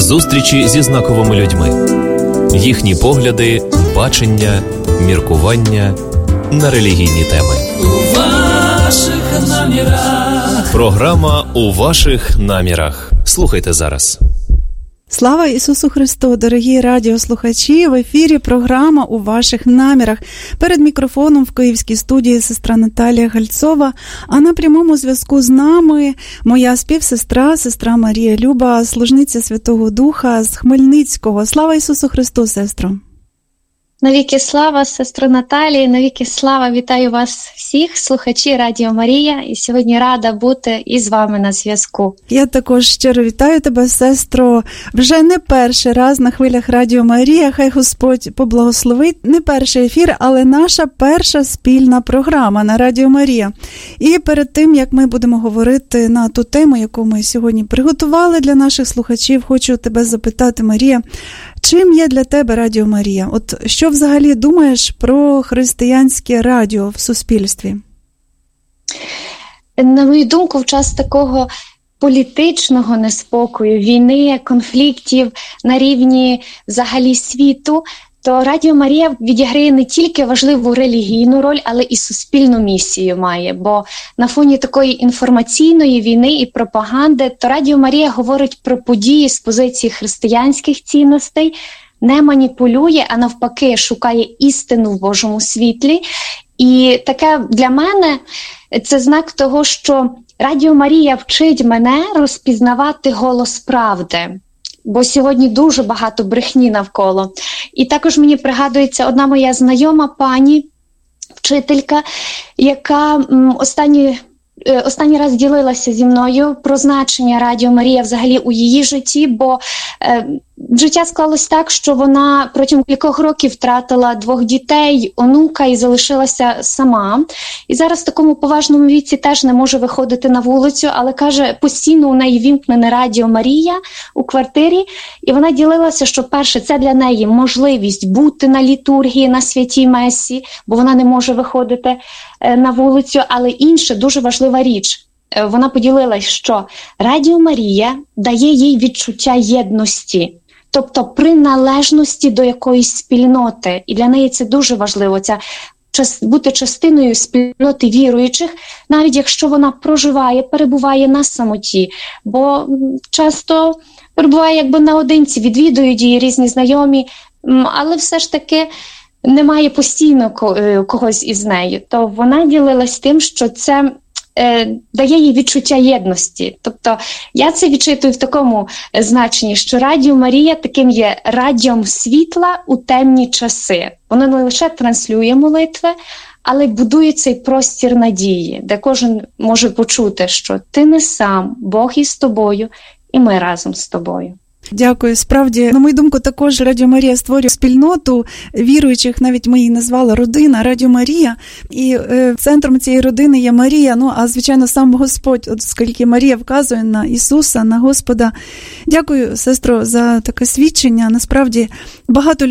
Зустрічі зі знаковими людьми. Їхні погляди, бачення, міркування на релігійні теми. У ваших намірах. Програма «У ваших намірах». Слухайте зараз. Слава Ісусу Христу, дорогі радіослухачі! В ефірі програма «У ваших намірах». Перед мікрофоном в Київській студії сестра Наталія Гальцова, а на прямому зв'язку з нами моя співсестра, сестра Марія Люба, служниця Святого Духа з Хмельницького. Слава Ісусу Христу, сестро! Навіки слава, сестро Наталії, навіки слава, вітаю вас всіх, слухачі Радіо Марія, і сьогодні рада бути із вами на зв'язку. Я також щиро вітаю тебе, сестро, вже не перший раз на хвилях Радіо Марія, хай Господь поблагословить, не перший ефір, але наша перша спільна програма на Радіо Марія. І перед тим, як ми будемо говорити на ту тему, яку ми сьогодні приготували для наших слухачів, хочу тебе запитати, Марія, чим є для тебе Радіо Марія? От що взагалі думаєш про християнське радіо в суспільстві? На мою думку, в час такого політичного неспокою, війни, конфліктів на рівні взагалі світу, то Радіо Марія відіграє не тільки важливу релігійну роль, але і суспільну місію має. Бо на фоні такої інформаційної війни і пропаганди, то Радіо Марія говорить про події з позиції християнських цінностей, не маніпулює, а навпаки шукає істину в Божому світлі. І таке для мене це знак того, що Радіо Марія вчить мене розпізнавати голос правди. Бо сьогодні дуже багато брехні навколо. І також мені пригадується одна моя знайома пані, вчителька, яка останній раз ділилася зі мною про значення Радіо Марія взагалі у її житті, бо життя склалось так, що вона протягом кількох років втратила 2 дітей, онука і залишилася сама. І зараз в такому поважному віці теж не може виходити на вулицю, але каже, постійно у неї вімкнене Радіо Марія у квартирі. І вона ділилася, що перше, це для неї можливість бути на літургії, на святій месі, бо вона не може виходити на вулицю, але інше, дуже важлива річ. Вона поділилась, що Радіо Марія дає їй відчуття єдності, тобто приналежності до якоїсь спільноти. І для неї це дуже важливо, бути частиною спільноти віруючих, навіть якщо вона перебуває на самоті. Бо часто перебуває якби наодинці, відвідують її різні знайомі, але все ж таки немає постійно когось із нею. То вона ділилась тим, що це дає їй відчуття єдності. Тобто я це відчитую в такому значенні, що Радіо Марія таким є радіом світла у темні часи. Воно не лише транслює молитви, але й будує цей простір надії, де кожен може почути, що ти не сам, Бог із тобою, і ми разом з тобою. Дякую. Справді, на мою думку, також Радіо Марія створює спільноту віруючих, навіть ми її назвали родина Радіо Марія, і центром цієї родини є Марія, а звичайно сам Господь, оскільки Марія вказує на Ісуса, на Господа. Дякую, сестро, за таке свідчення. Насправді, багато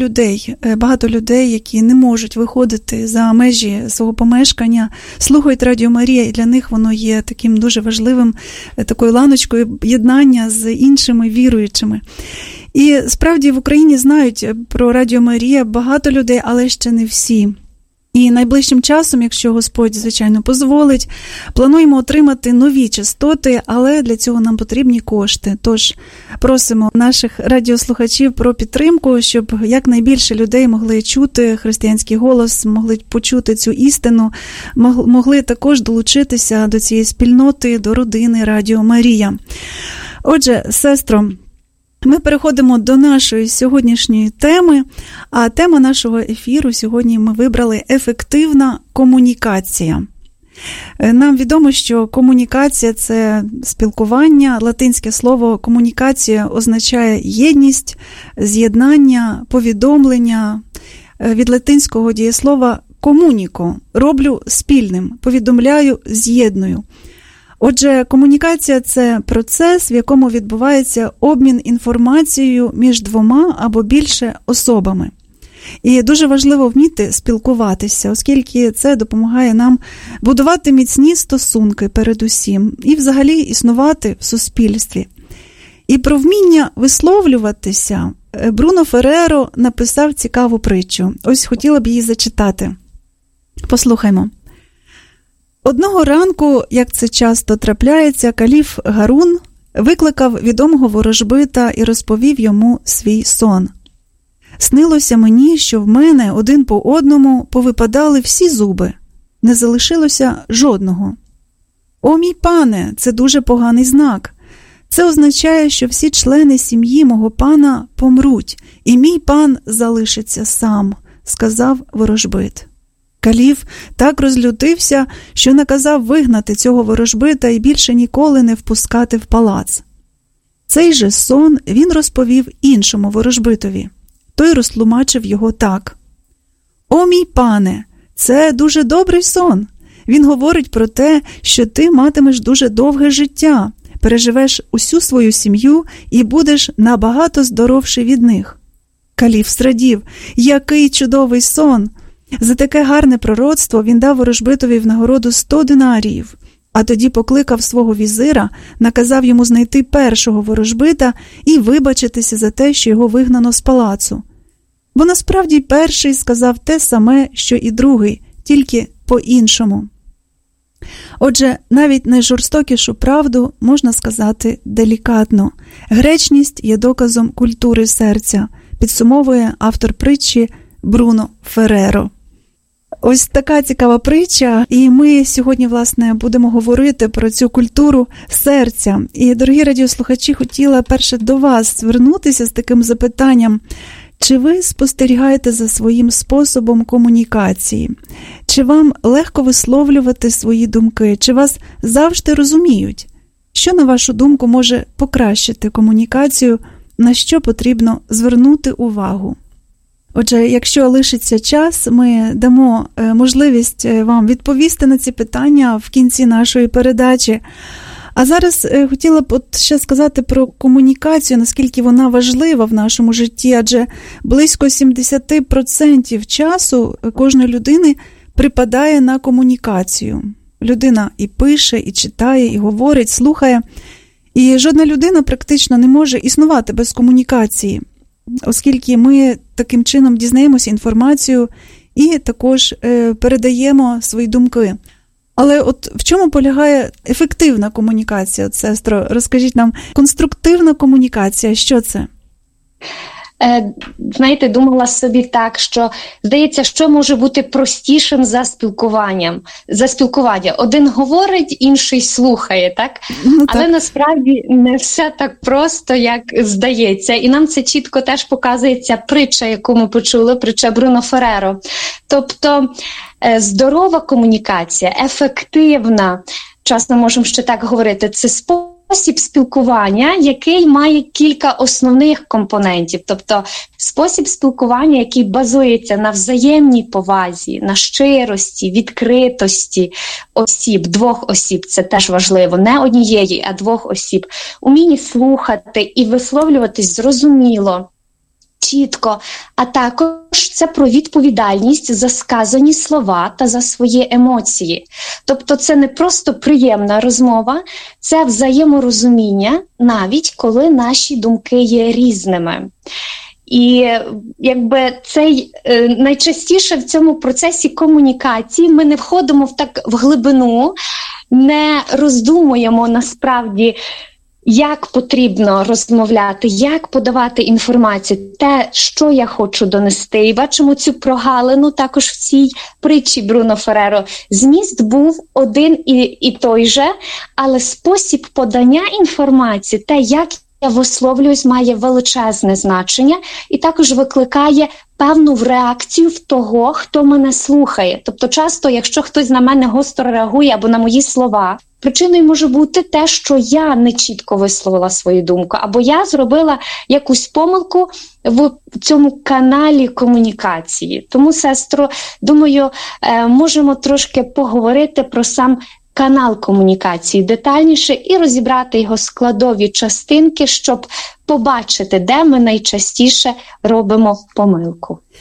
людей, які не можуть виходити за межі свого помешкання, слухають Радіо Марія, і для них воно є таким дуже важливим, такою ланочкою єднання з іншими віруючими. І справді в Україні знають про Радіо Марія багато людей, але ще не всі. І найближчим часом, якщо Господь, звичайно, дозволить, плануємо отримати нові частоти, але для цього нам потрібні кошти. Тож просимо наших радіослухачів про підтримку, щоб якнайбільше людей могли чути християнський голос, могли почути цю істину, могли також долучитися до цієї спільноти, до родини Радіо Марія. Отже, сестро, ми переходимо до нашої сьогоднішньої теми, а тема нашого ефіру сьогодні ми вибрали «Ефективна комунікація». Нам відомо, що комунікація – це спілкування. Латинське слово «комунікація» означає єдність, з'єднання, повідомлення. Від латинського дієслова «комуніко» – роблю спільним, повідомляю, з'єдную. Отже, комунікація – це процес, в якому відбувається обмін інформацією між 2 або більше особами. І дуже важливо вміти спілкуватися, оскільки це допомагає нам будувати міцні стосунки передусім і взагалі існувати в суспільстві. І про вміння висловлюватися Бруно Ферреро написав цікаву притчу. Ось хотіла б її зачитати. Послухаймо. Одного ранку, як це часто трапляється, каліф Гарун викликав відомого ворожбита і розповів йому свій сон. «Снилося мені, що в мене один по одному повипадали всі зуби. Не залишилося жодного. О, мій пане, це дуже поганий знак. Це означає, що всі члени сім'ї мого пана помруть, і мій пан залишиться сам», – сказав ворожбит. Каліф так розлютився, що наказав вигнати цього ворожбита і більше ніколи не впускати в палац. Цей же сон він розповів іншому ворожбитові. Той розтлумачив його так. «О, мій пане, це дуже добрий сон. Він говорить про те, що ти матимеш дуже довге життя, переживеш усю свою сім'ю і будеш набагато здоровший від них». Каліф зрадів. «Який чудовий сон!» За таке гарне пророцтво він дав ворожбитові в нагороду 100 динаріїв, а тоді покликав свого візира, наказав йому знайти першого ворожбита і вибачитися за те, що його вигнано з палацу. Бо насправді перший сказав те саме, що і другий, тільки по-іншому. Отже, навіть найжорстокішу правду можна сказати делікатно. Гречність є доказом культури серця, підсумовує автор притчі Бруно Ферреро. Ось така цікава притча, і ми сьогодні, власне, будемо говорити про цю культуру серця. І, дорогі радіослухачі, хотіла перше до вас звернутися з таким запитанням. Чи ви спостерігаєте за своїм способом комунікації? Чи вам легко висловлювати свої думки? Чи вас завжди розуміють? Що, на вашу думку, може покращити комунікацію? На що потрібно звернути увагу? Отже, якщо лишиться час, ми дамо можливість вам відповісти на ці питання в кінці нашої передачі. А зараз хотіла б ще сказати про комунікацію, наскільки вона важлива в нашому житті, адже близько 70% часу кожної людини припадає на комунікацію. Людина і пише, і читає, і говорить, слухає. І жодна людина практично не може існувати без комунікації, оскільки ми таким чином дізнаємося інформацію і також передаємо свої думки. Але от в чому полягає ефективна комунікація, от, сестро? Розкажіть нам, конструктивна комунікація, що це? Знаєте, думала собі так, що, здається, що може бути простішим за спілкування. Один говорить, інший слухає, так? Ну, так. Але насправді не все так просто, як здається. І нам це чітко теж показується притча, яку ми почули, притча Бруно Ферреро. Тобто, здорова комунікація, ефективна, часто можемо ще так говорити, це спосіб спілкування, який має кілька основних компонентів. Тобто спосіб спілкування, який базується на взаємній повазі, на щирості, відкритості осіб, двох осіб, це теж важливо, не однієї, а двох осіб, умінні слухати і висловлюватись зрозуміло, чітко, а також це про відповідальність за сказані слова та за свої емоції. Тобто це не просто приємна розмова, це взаєморозуміння, навіть коли наші думки є різними. І якби цей найчастіше в цьому процесі комунікації ми не входимо в глибину, не роздумуємо насправді, як потрібно розмовляти, як подавати інформацію, те, що я хочу донести. І бачимо цю прогалину також в цій притчі Бруно Ферреро. Зміст був один і той же, але спосіб подання інформації, те, як я висловлююсь, має величезне значення і також викликає певну реакцію в того, хто мене слухає. Тобто часто, якщо хтось на мене гостро реагує або на мої слова, причиною може бути те, що я не чітко висловила свою думку, або я зробила якусь помилку в цьому каналі комунікації. Тому, сестро, думаю, можемо трошки поговорити про сам канал комунікації детальніше і розібрати його складові частинки, щоб побачити, де ми найчастіше робимо помилку.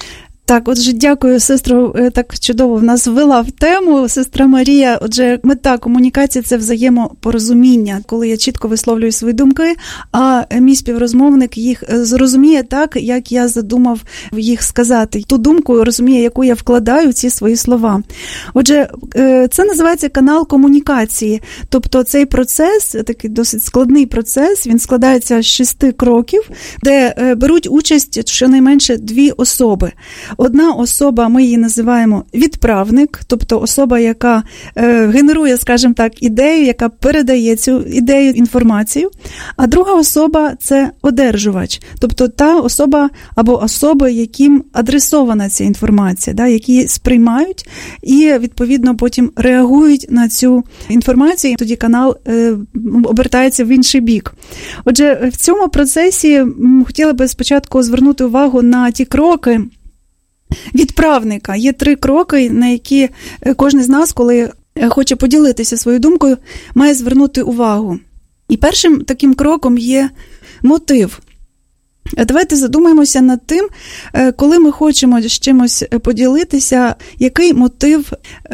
Так, отже, дякую, сестру, так чудово в нас ввела в тему. Сестра Марія, отже, мета комунікації – це взаємопорозуміння, коли я чітко висловлюю свої думки, а мій співрозмовник їх зрозуміє так, як я задумав їх сказати. Ту думку розуміє, яку я вкладаю в ці свої слова. Отже, це називається канал комунікації. Тобто цей процес, такий досить складний процес, він складається з 6 кроків, де беруть участь щонайменше 2 особи. Одна особа, ми її називаємо відправник, тобто особа, яка генерує, скажімо так, ідею, яка передає цю ідею, інформацію, а друга особа – це одержувач, тобто та особа або особи, яким адресована ця інформація, да, які сприймають і, відповідно, потім реагують на цю інформацію, тоді канал обертається в інший бік. Отже, в цьому процесі хотіла би спочатку звернути увагу на ті кроки відправника. Є 3 кроки, на які кожен з нас, коли хоче поділитися своєю думкою, має звернути увагу. І першим таким кроком є мотив. Давайте задумаємося над тим, коли ми хочемо з чимось поділитися, який мотив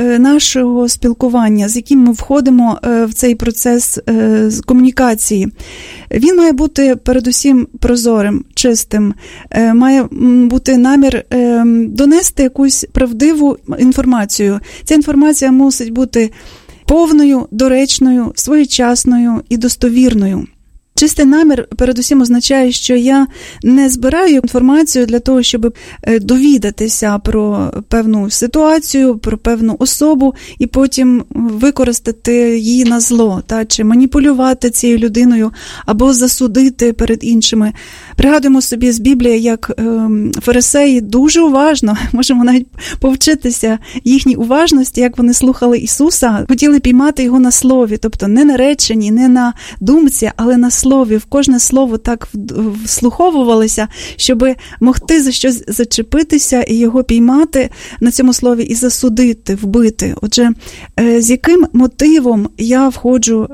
нашого спілкування, з яким ми входимо в цей процес комунікації. Він має бути передусім прозорим, чистим, має бути намір донести якусь правдиву інформацію. Ця інформація мусить бути повною, доречною, своєчасною і достовірною. Чистий намір передусім означає, що я не збираю інформацію для того, щоб довідатися про певну ситуацію, про певну особу і потім використати її на зло, чи маніпулювати цією людиною або засудити перед іншими. Пригадуємо собі з Біблії, як фарисеї дуже уважно, можемо навіть повчитися їхній уважності, як вони слухали Ісуса, хотіли піймати Його на слові, тобто не на реченні, не на думці, але на слові. В кожне слово так вслуховувалися, щоб могти за щось зачепитися і його піймати на цьому слові і засудити, вбити. Отже, з яким мотивом я входжу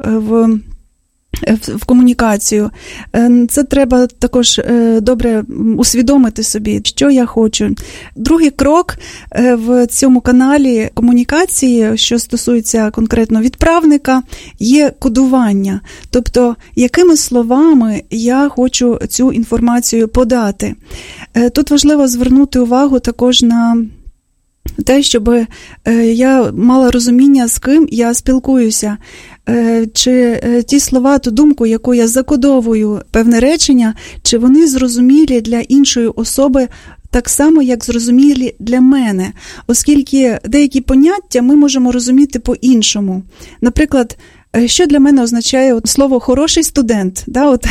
в комунікацію. Це треба також добре усвідомити собі, що я хочу. Другий крок в цьому каналі комунікації, що стосується конкретно відправника, є кодування. Тобто, якими словами я хочу цю інформацію подати. Тут важливо звернути увагу також на те, щоб я мала розуміння, з ким я спілкуюся. Чи ті слова, ту думку, яку я закодовую, певне речення, чи вони зрозумілі для іншої особи так само, як зрозумілі для мене, оскільки деякі поняття ми можемо розуміти по-іншому. Наприклад, що для мене означає слово «хороший студент».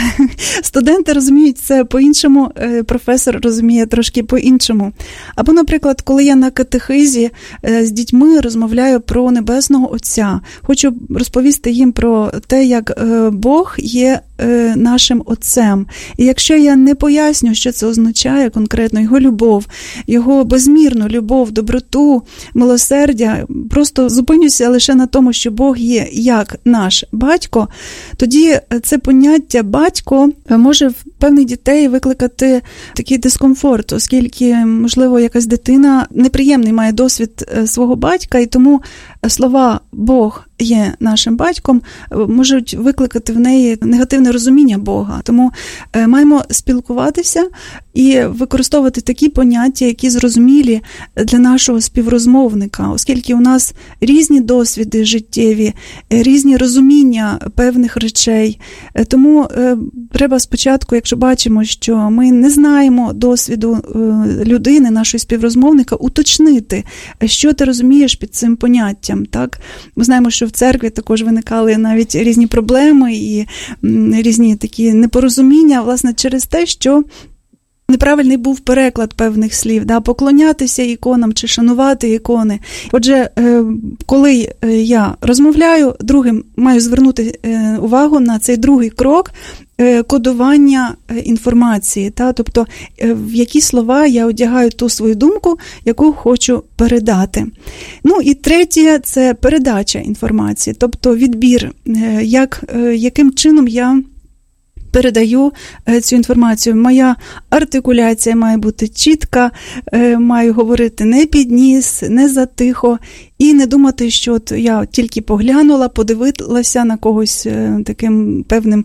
Студенти розуміють це по-іншому, професор розуміє трошки по-іншому. Або, наприклад, коли я на катехизі з дітьми розмовляю про Небесного Отця, хочу розповісти їм про те, як Бог є нашим Отцем. І якщо я не поясню, що це означає конкретно, Його любов, Його безмірну любов, доброту, милосердя, просто зупинюся лише на тому, що Бог є як наш батько, тоді це поняття «батько» може в певних дітей викликати такий дискомфорт, оскільки, можливо, якась дитина неприємний має досвід свого батька, і тому слова «Бог є нашим батьком» можуть викликати в неї негативне розуміння Бога. Тому маємо спілкуватися і використовувати такі поняття, які зрозумілі для нашого співрозмовника, оскільки у нас різні досвіди життєві, різні розуміння певних речей. Тому треба спочатку, якщо бачимо, що ми не знаємо досвіду людини, нашого співрозмовника, уточнити, що ти розумієш під цим поняттям. Так? Ми знаємо, що в церкві також виникали навіть різні проблеми і різні такі непорозуміння, власне, через те, що неправильний був переклад певних слів, поклонятися іконам чи шанувати ікони. Отже, коли я розмовляю, другим маю звернути увагу на цей другий крок кодування інформації, тобто в які слова я одягаю ту свою думку, яку хочу передати. І третє – це передача інформації, тобто відбір, яким чином я передаю цю інформацію. Моя артикуляція має бути чітка, маю говорити не під ніс, не затихо, і не думати, що от я тільки поглянула, подивилася на когось таким певним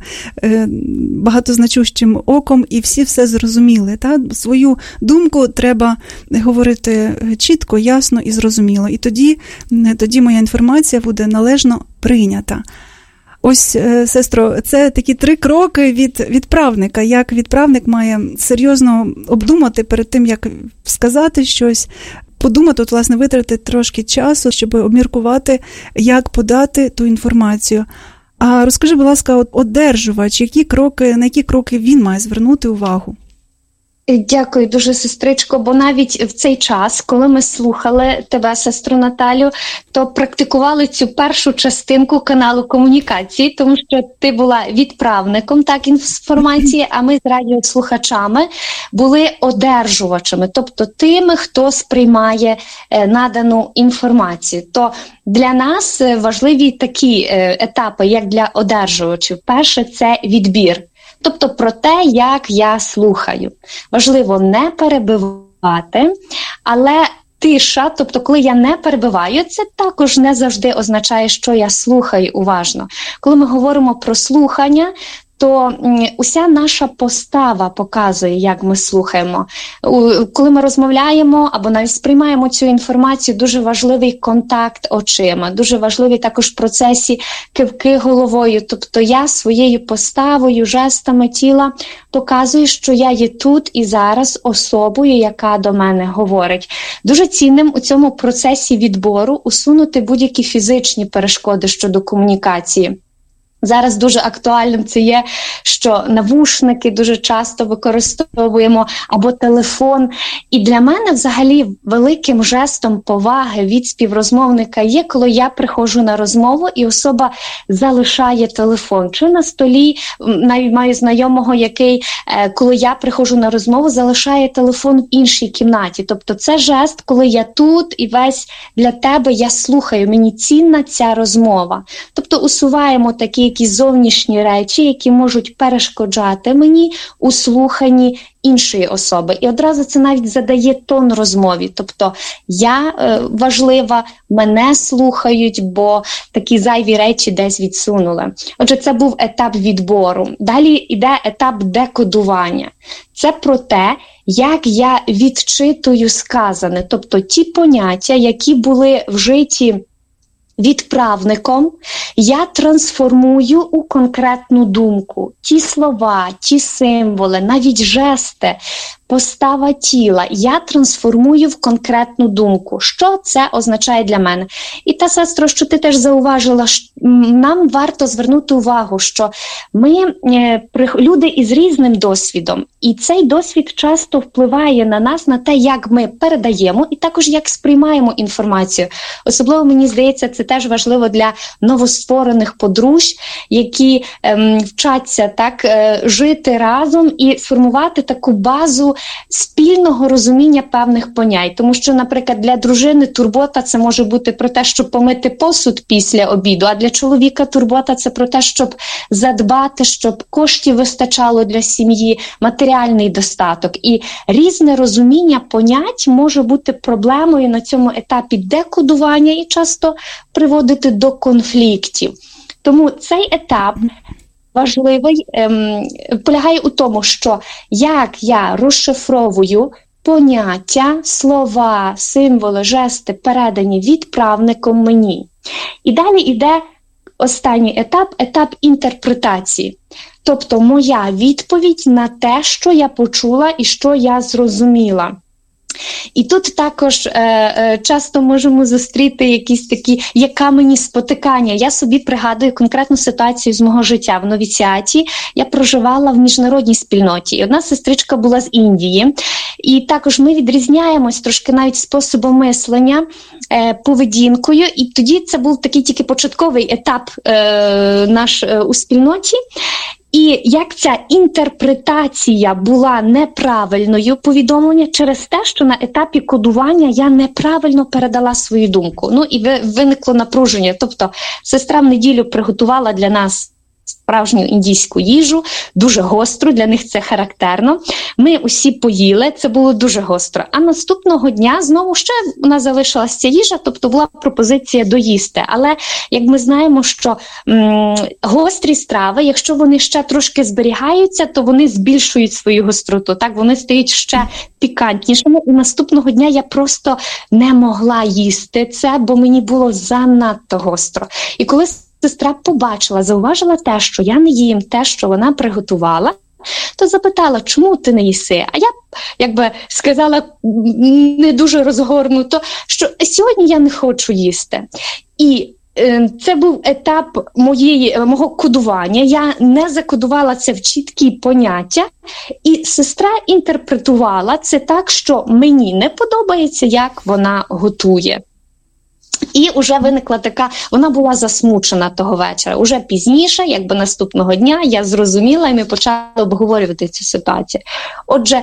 багатозначущим оком, і всі все зрозуміли. Та? Свою думку треба говорити чітко, ясно і зрозуміло. І тоді моя інформація буде належно прийнята. Ось, сестро, це такі 3 кроки від відправника. Як відправник має серйозно обдумати перед тим, як сказати щось, подумати, от, власне, витратити трошки часу, щоб обміркувати, як подати ту інформацію. А розкажи, будь ласка, одержувач, на які кроки він має звернути увагу? Дякую дуже, сестричко, бо навіть в цей час, коли ми слухали тебе, сестру Наталю, то практикували цю першу частинку каналу комунікації, тому що ти була відправником інформації, а ми з радіослухачами були одержувачами, тобто тими, хто сприймає надану інформацію. То для нас важливі такі етапи, як для одержувачів. Перше – це відбір. Тобто про те, як я слухаю. Важливо не перебивати, але тиша, тобто коли я не перебиваю, це також не завжди означає, що я слухаю уважно. Коли ми говоримо про слухання, то уся наша постава показує, як ми слухаємо. Коли ми розмовляємо або навіть сприймаємо цю інформацію, дуже важливий контакт очима, дуже важливий також в процесі кивки головою. Тобто я своєю поставою, жестами тіла показую, що я є тут і зараз особою, яка до мене говорить. Дуже цінним у цьому процесі відбору усунути будь-які фізичні перешкоди щодо комунікації. Зараз дуже актуальним це є, що навушники дуже часто використовуємо, або телефон. І для мене взагалі великим жестом поваги від співрозмовника є, коли я приходжу на розмову і особа залишає телефон. Чи на столі, навіть маю знайомого, який, коли я приходжу на розмову, залишає телефон в іншій кімнаті. Тобто це жест, коли я тут і весь для тебе я слухаю, мені цінна ця розмова. Тобто усуваємо такі якісь зовнішні речі, які можуть перешкоджати мені у слуханні іншої особи. І одразу це навіть задає тон розмові. Тобто я важлива, мене слухають, бо такі зайві речі десь відсунули. Отже, це був етап відбору. Далі йде етап декодування. Це про те, як я відчитую сказане. Тобто ті поняття, які були вжиті відправником, я трансформую у конкретну думку. Ті слова, ті символи, навіть жести, постава тіла я трансформую в конкретну думку. Що це означає для мене? І та, сестро, що ти теж зауважила, нам варто звернути увагу, що ми люди із різним досвідом, і цей досвід часто впливає на нас, на те, як ми передаємо і також як сприймаємо інформацію. Особливо, мені здається, це теж важливо для новостворених подружжя, які вчаться жити разом і сформувати таку базу спільного розуміння певних понять. Тому що, наприклад, для дружини турбота – це може бути про те, щоб помити посуд після обіду, а для чоловіка турбота – це про те, щоб задбати, щоб коштів вистачало для сім'ї, матеріальний достаток. І різне розуміння понять може бути проблемою на цьому етапі декодування і часто приводити до конфліктів. Тому цей етап важливий, полягає у тому, що як я розшифровую поняття, слова, символи, жести, передані відправником мені. І далі йде останній етап – етап інтерпретації. Тобто моя відповідь на те, що я почула і що я зрозуміла. І тут також часто можемо зустріти якісь такі камені спотикання. Я собі пригадую конкретну ситуацію з мого життя. В новіціаті я проживала в міжнародній спільноті. І одна сестричка була з Індії. І також ми відрізняємось трошки навіть способом мислення, поведінкою. І тоді це був такий тільки початковий етап наш у спільноті. І як ця інтерпретація була неправильною повідомлення через те, що на етапі кодування я неправильно передала свою думку. Ну і виникло напруження. Тобто сестра в неділю приготувала для нас справжню індійську їжу, дуже гостру, для них це характерно. Ми усі поїли, це було дуже гостро. А наступного дня знову ще у нас залишилася ця їжа, тобто була пропозиція доїсти. Але, як ми знаємо, що гострі страви, якщо вони ще трошки зберігаються, то вони збільшують свою гостроту, так, вони стають ще пікантнішими. І наступного дня я просто не могла їсти це, бо мені було занадто гостро. І коли сестра зауважила те, що я не їм те, що вона приготувала, то запитала, чому ти не їси? А я сказала не дуже розгорнуто, що сьогодні я не хочу їсти. І це був етап мого кодування. Я не закодувала це в чіткі поняття, і сестра інтерпретувала це так, що мені не подобається, як вона готує. І вже виникла вона була засмучена того вечора. Уже пізніше, наступного дня, я зрозуміла, і ми почали обговорювати цю ситуацію. Отже,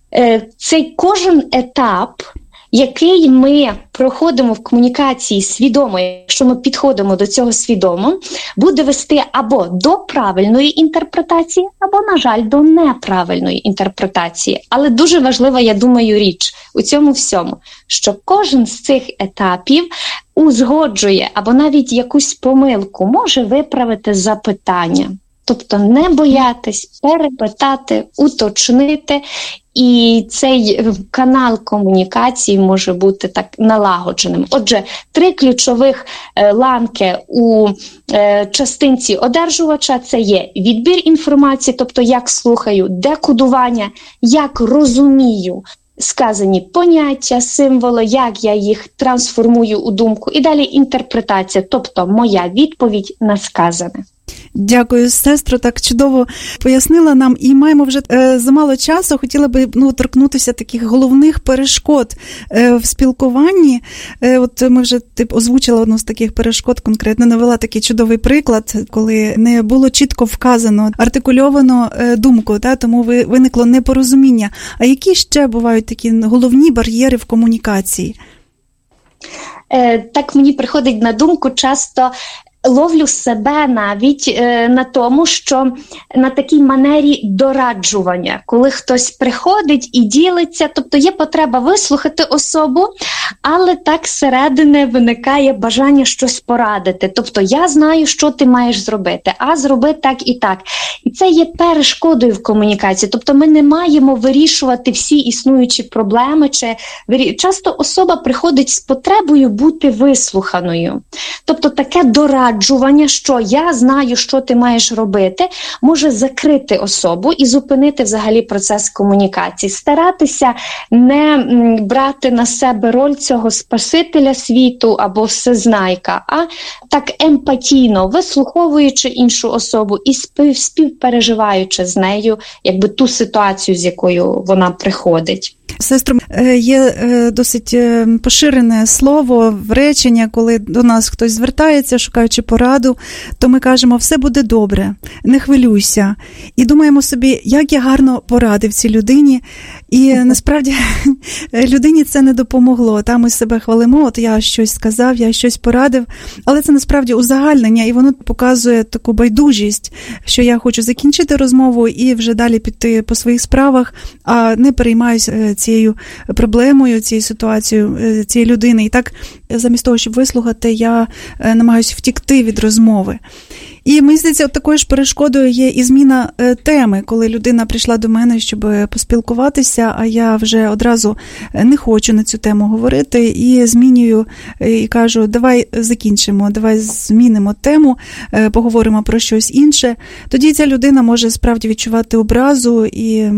цей кожен етап, який ми проходимо в комунікації свідомо, якщо ми підходимо до цього свідомо, буде вести або до правильної інтерпретації, або, на жаль, до неправильної інтерпретації. Але дуже важлива, я думаю, річ у цьому всьому, що кожен з цих етапів узгоджує або навіть якусь помилку може виправити запитання. Тобто не боятись, перепитати, уточнити, і цей канал комунікації може бути так налагодженим. Отже, 3 ключових ланки у частинці одержувача – це є відбір інформації, тобто як слухаю, декодування, як розумію сказані поняття, символи, як я їх трансформую у думку, і далі інтерпретація, тобто моя відповідь на сказане. Дякую, сестро, так чудово пояснила нам. І маємо вже замало часу. Хотіла би торкнутися таких головних перешкод в спілкуванні. От ми вже озвучила одну з таких перешкод, конкретно навела такий чудовий приклад, коли не було чітко вказано, артикульовано думку, тому виникло непорозуміння. А які ще бувають такі головні бар'єри в комунікації? Так мені приходить на думку часто. Ловлю себе навіть на тому, що на такій манері дораджування, коли хтось приходить і ділиться, тобто є потреба вислухати особу, але так зсередини виникає бажання щось порадити. Тобто я знаю, що ти маєш зробити, а зроби так і так. І це є перешкодою в комунікації. Тобто ми не маємо вирішувати всі існуючі проблеми, часто особа приходить з потребою бути вислуханою. Тобто таке дораджування, що я знаю, що ти маєш робити, може закрити особу і зупинити взагалі процес комунікації. Старатися не брати на себе роль цього спасителя світу або всезнайка, а так емпатійно, вислуховуючи іншу особу і співпереживаючи з нею ту ситуацію, з якою вона приходить. Сестро, є досить поширене слово в речення, коли до нас хтось звертається, шукаючи пораду, то ми кажемо, все буде добре, не хвилюйся. І думаємо собі, як я гарно порадив цій людині. І насправді людині це не допомогло. Ми себе хвалимо, от я щось сказав, я щось порадив, але це насправді узагальнення, і воно показує таку байдужість, що я хочу закінчити розмову і вже далі піти по своїх справах, а не переймаюсь цією проблемою, цією ситуацією цієї людини. І так, замість того, щоб вислухати, я намагаюся втікти від розмови. І, мені здається, такою ж перешкодою є і зміна теми, коли людина прийшла до мене, щоб поспілкуватися, а я вже одразу не хочу на цю тему говорити, і змінюю, і кажу, давай закінчимо, давай змінимо тему, поговоримо про щось інше. Тоді ця людина може справді відчувати образу і,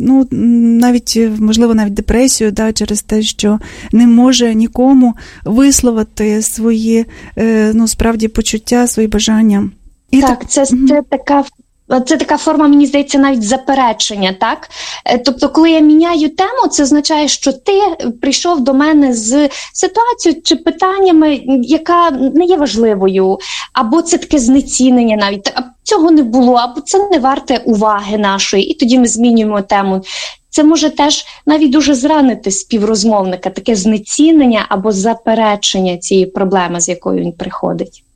навіть, можливо, навіть депресію, через те, що не може нікому висловити свої, справді, почуття, свої бажання. І так, це така форма, мені здається, навіть заперечення, так? Тобто, коли я міняю тему, це означає, що ти прийшов до мене з ситуацією чи питаннями, яка не є важливою, або це таке знецінення навіть, а цього не було, або це не варте уваги нашої, і тоді ми змінюємо тему. Це може теж навіть дуже зранити співрозмовника, таке знецінення або заперечення цієї проблеми, з якою він приходить.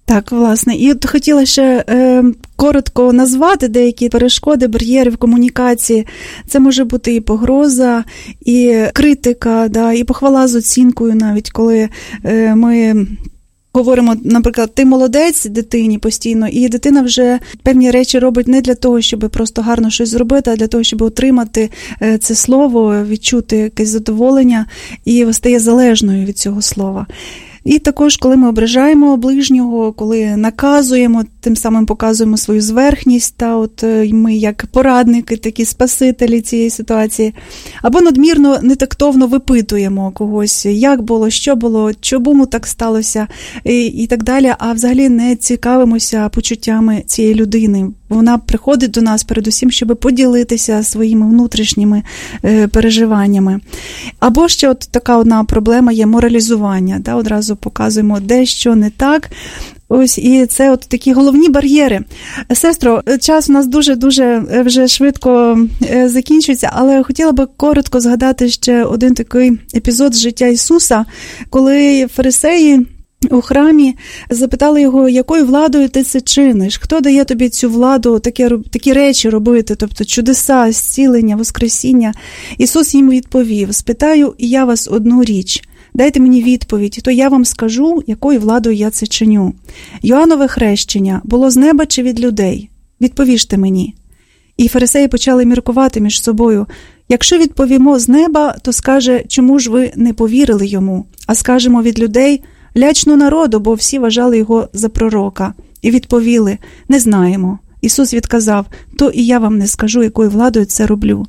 Так, власне. І от хотіла ще коротко назвати деякі перешкоди, бар'єри в комунікації. Це може бути і погроза, і критика, да, і похвала з оцінкою навіть, коли ми говоримо, наприклад, ти молодець дитині постійно, і дитина вже певні речі робить не для того, щоб просто гарно щось зробити, а для того, щоб отримати це слово, відчути якесь задоволення і стає залежною від цього слова. І також, коли ми ображаємо ближнього, коли наказуємо, тим самим показуємо свою зверхність, та от ми як порадники, такі спасителі цієї ситуації, або надмірно нетактовно випитуємо когось, як було, що було, чому так сталося і так далі, а взагалі не цікавимося почуттями цієї людини. Вона приходить до нас передусім, щоб поділитися своїми внутрішніми переживаннями. Або ще от така одна проблема є моралізування. Да? Одразу показуємо, де що не так. Ось, і це от такі головні бар'єри. Сестро, час у нас дуже-дуже вже швидко закінчується, але хотіла би коротко згадати ще один такий епізод з життя Ісуса, коли фарисеї у храмі запитали його, якою владою ти це чиниш? Хто дає тобі цю владу такі речі робити, тобто чудеса, зцілення, воскресіння? Ісус їм відповів, спитаю і я вас одну річ. Дайте мені відповідь, то я вам скажу, якою владою я це чиню. Йоаннове хрещення було з неба чи від людей? Відповіжте мені. І фарисеї почали міркувати між собою. Якщо відповімо з неба, то скаже, чому ж ви не повірили йому? А скажемо від людей, лячно народу, бо всі вважали його за пророка. І відповіли, не знаємо. Ісус відказав, то і я вам не скажу, якою владою це роблю.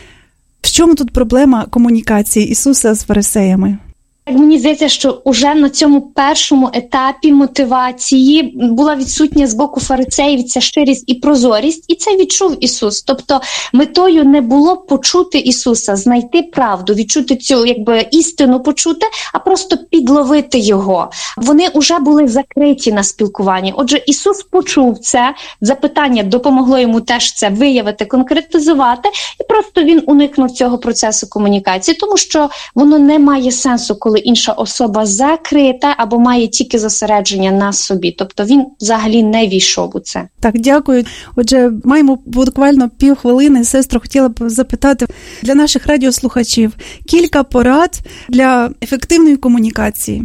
В чому тут проблема комунікації Ісуса з фарисеями? Мені здається, що уже на цьому першому етапі мотивації була відсутня з боку фарисеїв ця щирість і прозорість, і це відчув Ісус. Тобто метою не було почути Ісуса, знайти правду, відчути цю істину почути, а просто підловити Його. Вони вже були закриті на спілкуванні. Отже, Ісус почув це, запитання допомогло йому теж це виявити, конкретизувати, і просто він уникнув цього процесу комунікації, тому що воно не має сенсу, коли інша особа закрита або має тільки зосередження на собі. Тобто він взагалі не війшов у це. Так, дякую. Отже, маємо буквально півхвилини. Сестро, хотіла б запитати для наших радіослухачів кілька порад для ефективної комунікації.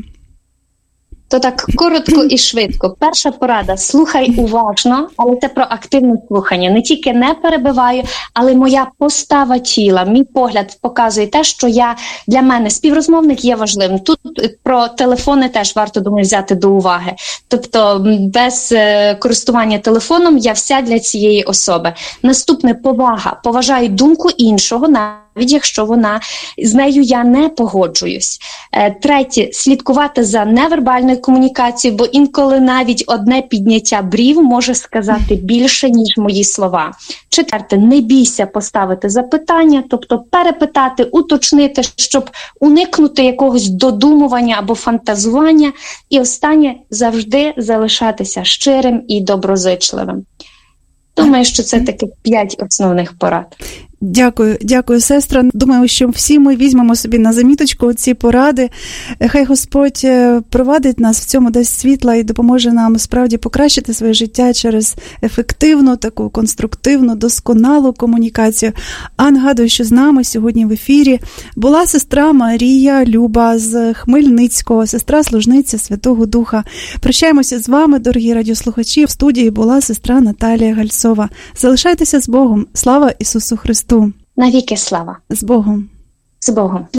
То так коротко і швидко. Перша порада – слухай уважно, але це про активне слухання. Не тільки не перебиваю, але моя постава тіла, мій погляд показує те, що для мене співрозмовник є важливим. Тут про телефони теж варто, думаю, взяти до уваги. Тобто без користування телефоном я вся для цієї особи. Наступне – повага. Поважаю думку іншого, навіть якщо з нею я не погоджуюсь. Третє – слідкувати за невербальною комунікацією, бо інколи навіть одне підняття брів може сказати більше, ніж мої слова. Четверте – не бійся поставити запитання, тобто перепитати, уточнити, щоб уникнути якогось додумування або фантазування. І останнє – завжди залишатися щирим і доброзичливим. Думаю, що це таки 5 основних порад. Дякую, сестра. Думаю, що всі ми візьмемо собі на заміточку ці поради. Хай Господь провадить нас в цьому, дасть світла і допоможе нам справді покращити своє життя через ефективну, таку конструктивну, досконалу комунікацію. А нагадую, що з нами сьогодні в ефірі була сестра Марія Люба з Хмельницького, сестра-служниця Святого Духа. Прощаємося з вами, дорогі радіослухачі. В студії була сестра Наталія Гальцова. Залишайтеся з Богом. Слава Ісусу Христу! Навіки слава! З Богом! З Богом!